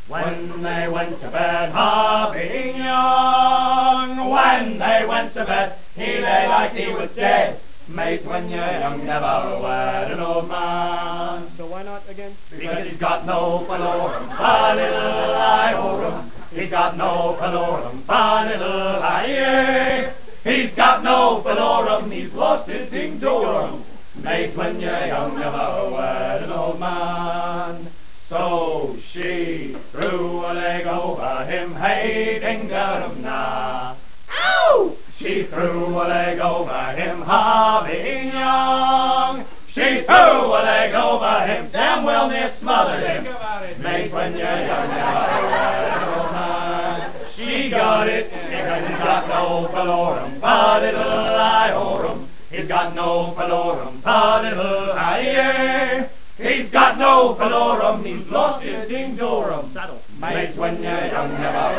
When they went to bed, Ha being young, when they went to bed, he lay like he was dead. Mate, when you're young, never wed an old man. So why not again? Because he's got no falorum, fa little iorum. He's got no falorum, fa little I. He's got no falorum, he's lost his dingdorum. Mate, when you're young, never wed an old man. So she threw a leg over him, hey dingarum na. Ow! She threw a leg over him, ha being young. She threw a leg over him, damn well near smothered him. Mate, when you're young, never wed an old man. She got it because he's got no falorum, fa little iorum. He's got no falorum, fa little I. He's got no falorum, he's lost his dingdorum. Mate, when you're young, never